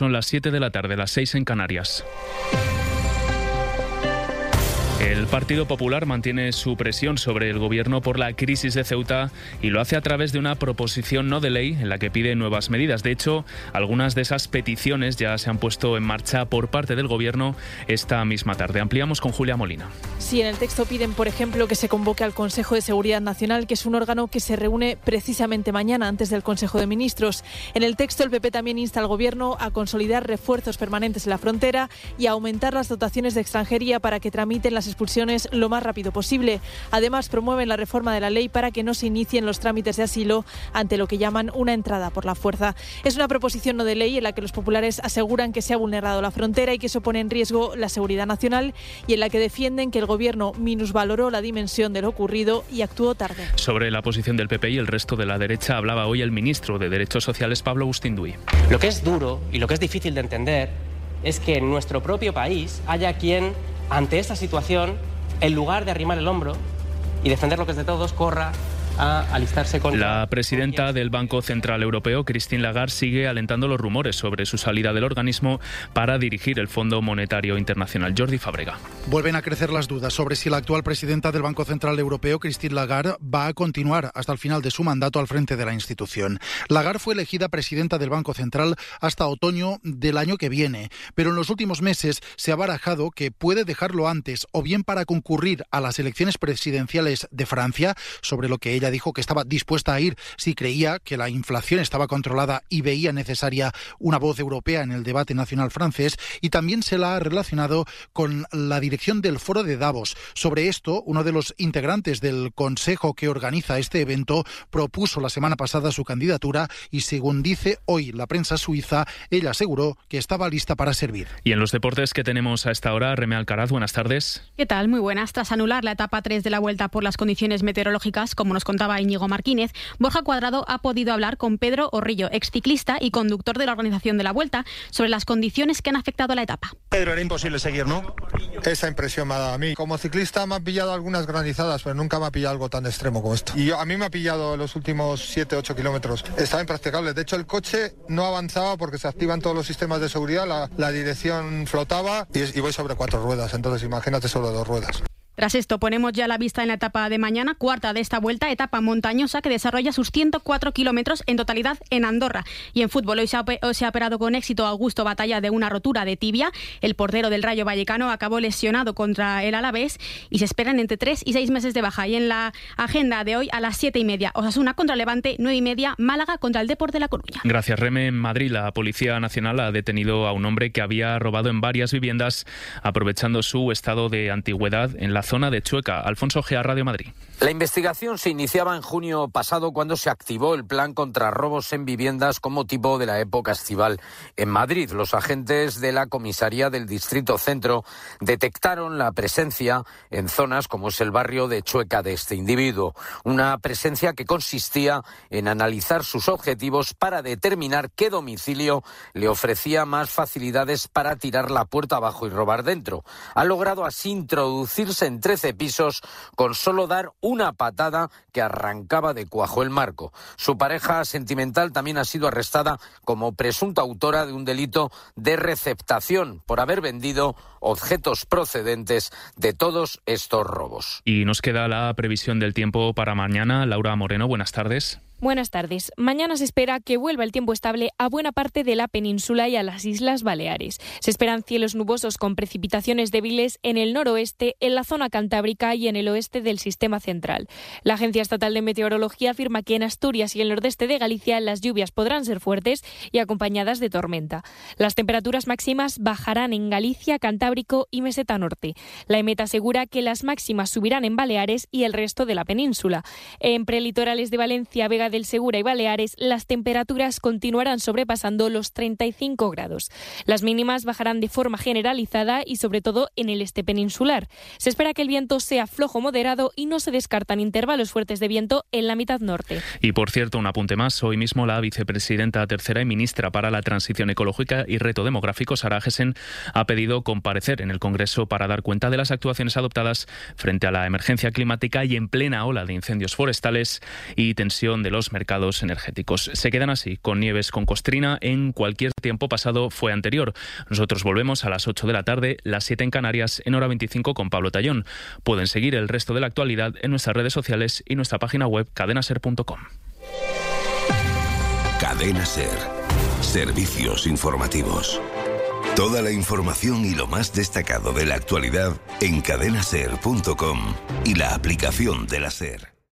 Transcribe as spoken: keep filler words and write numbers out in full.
Son las siete de la tarde, las seis en Canarias. El Partido Popular mantiene su presión sobre el Gobierno por la crisis de Ceuta y lo hace a través de una proposición no de ley en la que pide nuevas medidas. De hecho, algunas de esas peticiones ya se han puesto en marcha por parte del Gobierno esta misma tarde. Ampliamos con Julia Molina. Sí, en el texto piden, por ejemplo, que se convoque al Consejo de Seguridad Nacional, que es un órgano que se reúne precisamente mañana antes del Consejo de Ministros. En el texto, el P P también insta al Gobierno a consolidar refuerzos permanentes en la frontera y a aumentar las dotaciones de extranjería para que tramiten las expulsiones lo más rápido posible. Además, promueven la reforma de la ley para que no se inicien los trámites de asilo ante lo que llaman una entrada por la fuerza. Es una proposición no de ley en la que los populares aseguran que se ha vulnerado la frontera y que eso pone en riesgo la seguridad nacional, y en la que defienden que el Gobierno minusvaloró la dimensión de lo ocurrido y actuó tarde. Sobre la posición del P P y el resto de la derecha hablaba hoy el ministro de Derechos Sociales, Pablo Agustín-Duy. Lo que es duro y lo que es difícil de entender es que en nuestro propio país haya quien, ante esta situación, en lugar de arrimar el hombro y defender lo que es de todos, corra a alistarse con... La presidenta del Banco Central Europeo, Christine Lagarde, sigue alentando los rumores sobre su salida del organismo para dirigir el Fondo Monetario Internacional. Jordi Fábrega. Vuelven a crecer las dudas sobre si la actual presidenta del Banco Central Europeo, Christine Lagarde, va a continuar hasta el final de su mandato al frente de la institución. Lagarde fue elegida presidenta del Banco Central hasta otoño del año que viene, pero en los últimos meses se ha barajado que puede dejarlo antes, o bien para concurrir a las elecciones presidenciales de Francia, sobre lo que ella dijo que estaba dispuesta a ir si creía que la inflación estaba controlada y veía necesaria una voz europea en el debate nacional francés, y también se la ha relacionado con la dirección del Foro de Davos. Sobre esto, uno de los integrantes del consejo que organiza este evento propuso la semana pasada su candidatura y, según dice hoy la prensa suiza, ella aseguró que estaba lista para servir. Y en los deportes que tenemos a esta hora, Reme Alcaraz, buenas tardes. ¿Qué tal? Muy buenas. Tras anular la etapa tres de la Vuelta por las condiciones meteorológicas, como nos contaba Íñigo Martínez, Borja Cuadrado ha podido hablar con Pedro Orrillo, exciclista y conductor de la organización de la Vuelta, sobre las condiciones que han afectado a la etapa. Pedro, era imposible seguir, ¿no? Esa impresión me ha dado a mí. Como ciclista me han pillado algunas granizadas, pero nunca me ha pillado algo tan extremo como esto. Y yo, a mí me ha pillado los últimos siete ocho kilómetros. Estaba impracticable. De hecho, el coche no avanzaba porque se activan todos los sistemas de seguridad, la, la dirección flotaba y, y voy sobre cuatro ruedas. Entonces, imagínate sobre dos ruedas. Tras esto, ponemos ya la vista en la etapa de mañana, cuarta de esta Vuelta, etapa montañosa que desarrolla sus ciento cuatro kilómetros en totalidad en Andorra. Y en fútbol, hoy se, ha, hoy se ha operado con éxito Augusto Batalla de una rotura de tibia. El portero del Rayo Vallecano acabó lesionado contra el Alavés y se esperan entre tres y seis meses de baja. Y en la agenda de hoy, a las siete y media, Osasuna contra Levante, nueve y media, Málaga contra el Depor de La Coruña. Gracias, Reme. En Madrid, la Policía Nacional ha detenido a un hombre que había robado en varias viviendas, aprovechando su estado de antigüedad en la zona de Chueca. Alfonso Gea, Radio Madrid. La investigación se iniciaba en junio pasado, cuando se activó el plan contra robos en viviendas con motivo de la época estival en Madrid. Los agentes de la comisaría del Distrito Centro detectaron la presencia en zonas como es el barrio de Chueca de este individuo. Una presencia que consistía en analizar sus objetivos para determinar qué domicilio le ofrecía más facilidades para tirar la puerta abajo y robar dentro. Ha logrado así introducirse en trece pisos con solo dar una patada que arrancaba de cuajo el marco. Su pareja sentimental también ha sido arrestada como presunta autora de un delito de receptación por haber vendido objetos procedentes de todos estos robos. Y nos queda la previsión del tiempo para mañana. Laura Moreno, buenas tardes. Buenas tardes. Mañana se espera que vuelva el tiempo estable a buena parte de la península y a las Islas Baleares. Se esperan cielos nubosos con precipitaciones débiles en el noroeste, en la zona cantábrica y en el oeste del sistema central. La Agencia Estatal de Meteorología afirma que en Asturias y el nordeste de Galicia las lluvias podrán ser fuertes y acompañadas de tormenta. Las temperaturas máximas bajarán en Galicia, Cantábrico y Meseta Norte. La EMET asegura que las máximas subirán en Baleares y el resto de la península. En prelitorales de Valencia, Vega del Segura y Baleares, las temperaturas continuarán sobrepasando los treinta y cinco grados. Las mínimas bajarán de forma generalizada y sobre todo en el este peninsular. Se espera que el viento sea flojo moderado y no se descartan intervalos fuertes de viento en la mitad norte. Y por cierto, un apunte más. Hoy mismo la vicepresidenta tercera y ministra para la Transición Ecológica y Reto Demográfico, Sara Agesen, ha pedido comparecer en el Congreso para dar cuenta de las actuaciones adoptadas frente a la emergencia climática y en plena ola de incendios forestales y tensión de los mercados energéticos. Se quedan así, con Nieves con Costrina en cualquier tiempo pasado fue anterior. Nosotros volvemos a las ocho de la tarde, las siete en Canarias, en hora veinticinco con Pablo Tallón. Pueden seguir el resto de la actualidad en nuestras redes sociales y nuestra página web cadena ser punto com. Cadena Ser. Servicios informativos. Toda la información y lo más destacado de la actualidad en cadena ser punto com y la aplicación de la SER.